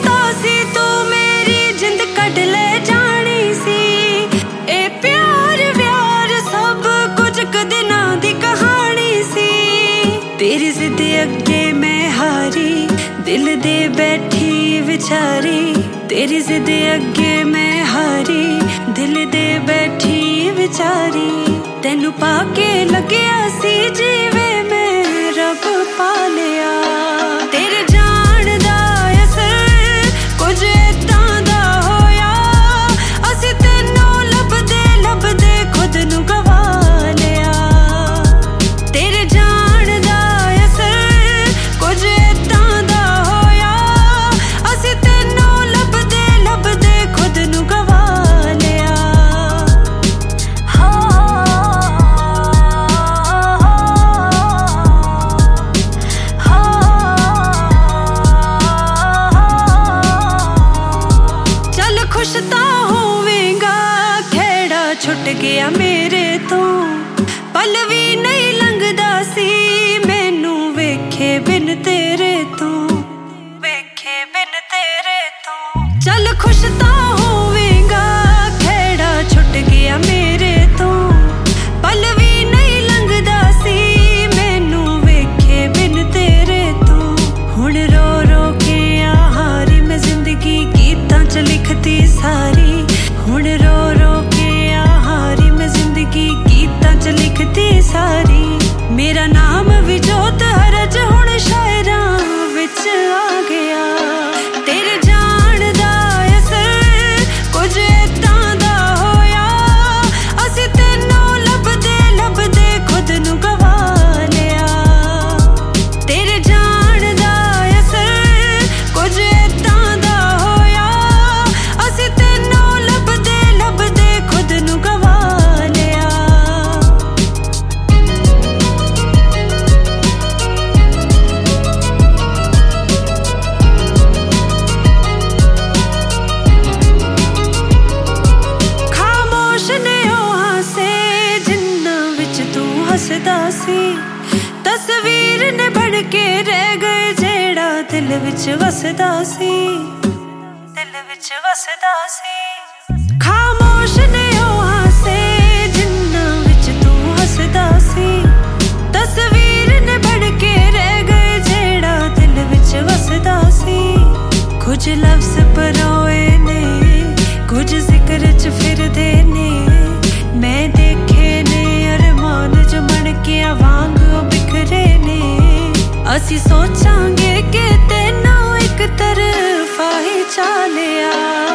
पता सी तू मेरी जिंद कट ले जानी सी। ए प्यार व्यार सब कुछ कदिना दी कहानी सी। तेरी जिद अगे मैं हारी दिल दे बैठी विचारी। तेरी जिद अगे मैं हारी दिल दे बैठी विचारी। तेनू पाके लग्या सी जीवे मैं रब पा लिया। तेरे जान दा असर कुछ इदां दा होया। असी तेनू लभदे खुद नू गवा लिया। तेरे जान दा असर कुछ इदां दा होया। असी तेनू लभदे खुद नू गवा लिया। खुश तां होवेगा खेड़ा छुट गया मेरे तो। पल भी नहीं लंघदा सी मैनू वेखे बिन तेरे तो। वेखे बिन तेरे तो चल खुश तां होवेगा खेड़ा छुट गया मेरे तो। पल भी नहीं लंघदा सी मैनू वेखे बिन तेरे तो। हुण रो रो के हारी मैं जिंदगी गीतां च लिखती सारी। हुण रो रो के हारी मैं जिंदगी गीतां च लिखती सारी। मेरा नाम भी जोत हरज हुण शायरां विच आ गया। तेरे जान दा असर कुछ इदां दा होया। असी तेनू लभदे खुद नू गवा लिया। तेरे जान दा असर कुछ इदां दा होया। असी तेनू लभदे खुद नू गवा लिया। खामोश ने ओ हासे जिन्ना विच तू हसदा सी। तस्वीर ने बन के रह गए जेड़ा दिल विच वसदा सी। दिल विच वसदा सी। खामोश ने ओ हासे जिन्ना विच तू हसदा सी। तस्वीर ने बन के रह गए जेड़ा दिल विच वसदा सी। कुछ लफ्ज परोए ने कुछ जिक्र च फिरदे ने। मैं देखे ने अरमान जो मन के वांग बिखरे ने। असी सोचांगे कि तेनू एक तरफा ही चालिया।